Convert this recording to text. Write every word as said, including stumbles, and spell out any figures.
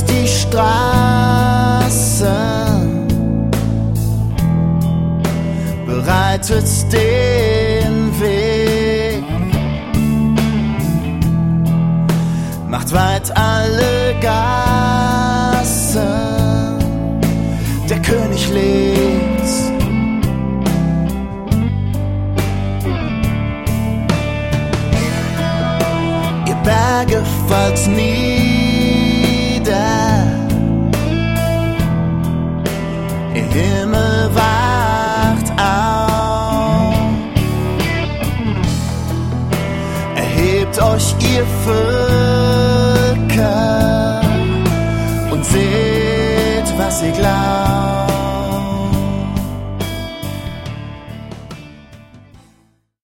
die Straße, bereitet den Weg, macht weit alle Gassen, der König lebt. Ihr Berge fallt nieder, ihr Himmel wacht auf. Erhebt euch, ihr Völker, und seht, was ihr glaubt.